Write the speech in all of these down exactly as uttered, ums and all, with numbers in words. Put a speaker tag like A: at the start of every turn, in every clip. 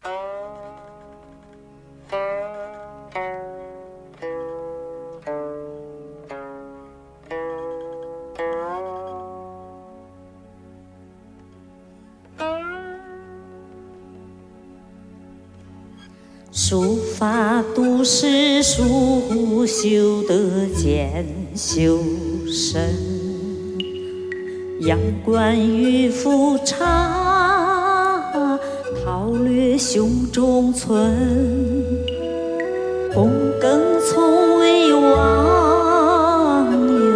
A: 书法读诗书修得兼修身，阳关玉肤插，韬略胸中存。躬耕从未忘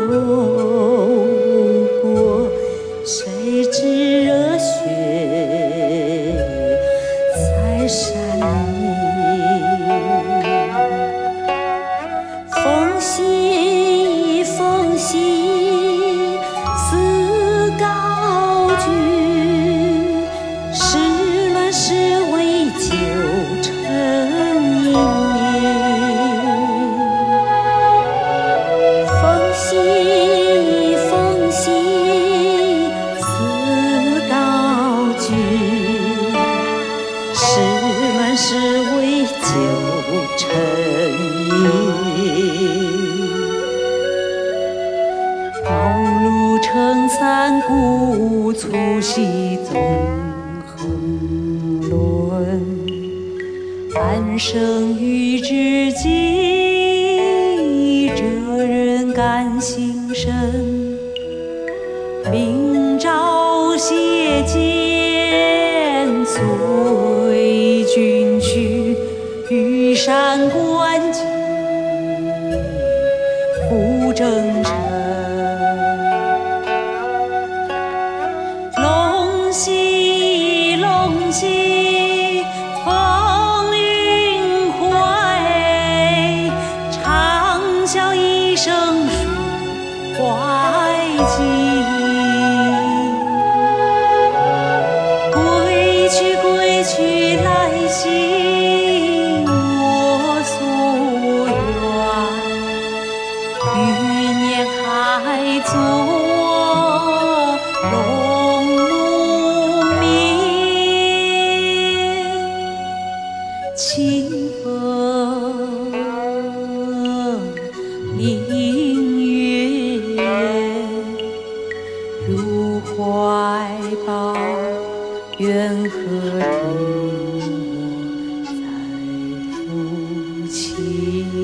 A: 忧国，谁知热血在山里。风息风息思高居，时乱时为旧尘旖旎。风息风息思高居，时乱时为旧尘旖。道路成三顾，促膝纵横伦。安生于知己，哲人感心深。明朝谢剑，随君去，玉山关机不征尘。龙兮龙兮风云会，长啸一声抒怀寄。归去归去来兮我所愿，余年还作清风明月，入怀抱，愿和听我再抚琴。